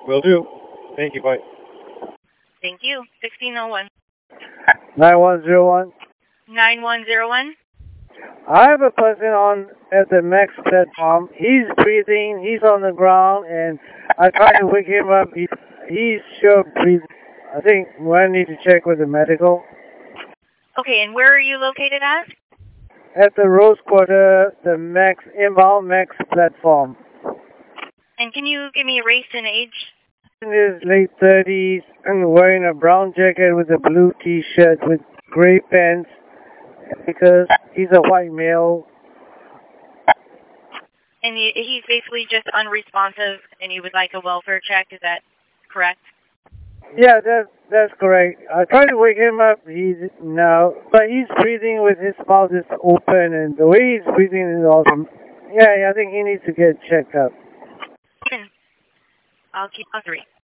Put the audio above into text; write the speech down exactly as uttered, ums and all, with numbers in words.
Will do. Thank you, bye. Thank you. sixteen oh one. nine one zero one. nine one zero one. I have a person on at the Max platform. He's breathing. He's on the ground, and I tried to wake him up. He, he's sure breathing. I think I need to check with the medical. Okay, and where are you located at? At the Rose Quarter, the Max inbound Max platform. And can you give me a race and age? In his late thirties and wearing a brown jacket with a blue T-shirt with gray pants because he's a white male. And he, he's basically just unresponsive, and you would like a welfare check. Is that correct? Yeah, that's that's correct. I tried to wake him up. He's no, but he's breathing with his mouth is open, and the way he's breathing is awesome. Yeah, I think he needs to get checked up. I'll keep on three.